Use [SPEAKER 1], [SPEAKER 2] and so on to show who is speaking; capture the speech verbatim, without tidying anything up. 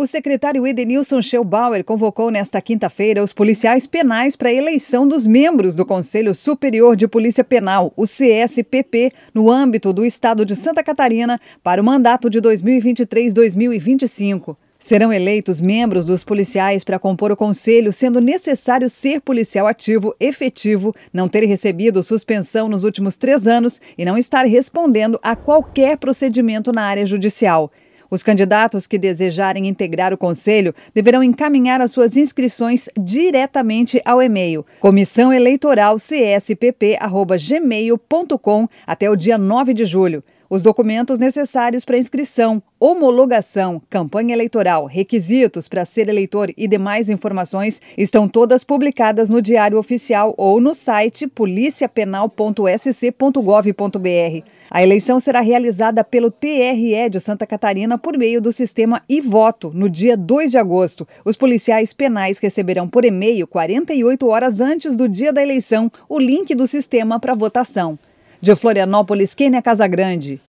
[SPEAKER 1] O secretário Edenilson Schellbauer convocou nesta quinta-feira os policiais penais para a eleição dos membros do Conselho Superior de Polícia Penal, o C S P P, no âmbito do estado de Santa Catarina, para o mandato de dois mil e vinte e três a dois mil e vinte e cinco. Serão eleitos membros dos policiais para compor o conselho, sendo necessário ser policial ativo, efetivo, não ter recebido suspensão nos últimos três anos e não estar respondendo a qualquer procedimento na área judicial. Os candidatos que desejarem integrar o conselho deverão encaminhar as suas inscrições diretamente ao e-mail comissão eleitoral c s p p arroba gmail ponto com até o dia nove de julho. Os documentos necessários para inscrição, homologação, campanha eleitoral, requisitos para ser eleitor e demais informações estão todas publicadas no Diário Oficial ou no site polícia penal ponto s c ponto gov ponto b r. A eleição será realizada pelo T R E de Santa Catarina por meio do sistema iVoto, no dia dois de agosto. Os policiais penais receberão por e-mail, quarenta e oito horas antes do dia da eleição, o link do sistema para votação. De Florianópolis, Kênia Casagrande.